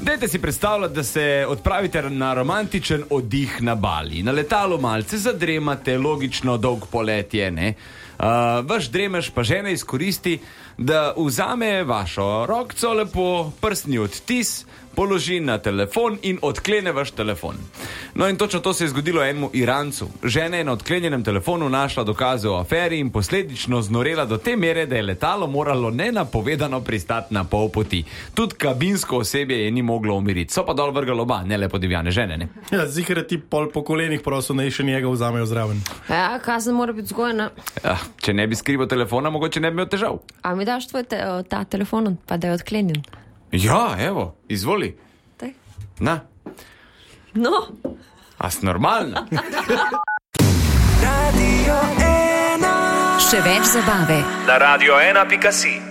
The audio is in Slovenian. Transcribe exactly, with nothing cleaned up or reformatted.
Dajte si predstavljati, da se odpravite na romantičen oddih na Bali. Na letalu malce zadremate, logično dolg polet je, ne? Uh, vaš dremež pa žena izkoristi, da vzame vašo rokco lepo, prstni odtis, položi na telefon in odklene vaš telefon. No in točno to se je zgodilo enemu Irancu. Žena je na odklenjenem telefonu našla dokaze o aferi in posledično znorela do te mere, da je letalo moralo nenapovedano pristati na pol poti. Tudi kabinsko osebje je ni moglo umiriti. So pa dol vrgalo oba, ne le podivjane žene, ne? Ja, zihre ti pol po kolenih prosil, da še njega vzamejo zraven. Ja, kazen mora biti zgojena. Ja, če ne bi skrival telefona, mogoče ne bi imel težav. A mi daš tvoj te, ta telefon, pa da je odklenjen? Ja, evo, izvoli. Daj. Na. No. A si normalna? Radio ena. Še več zabave na radio ena pika si.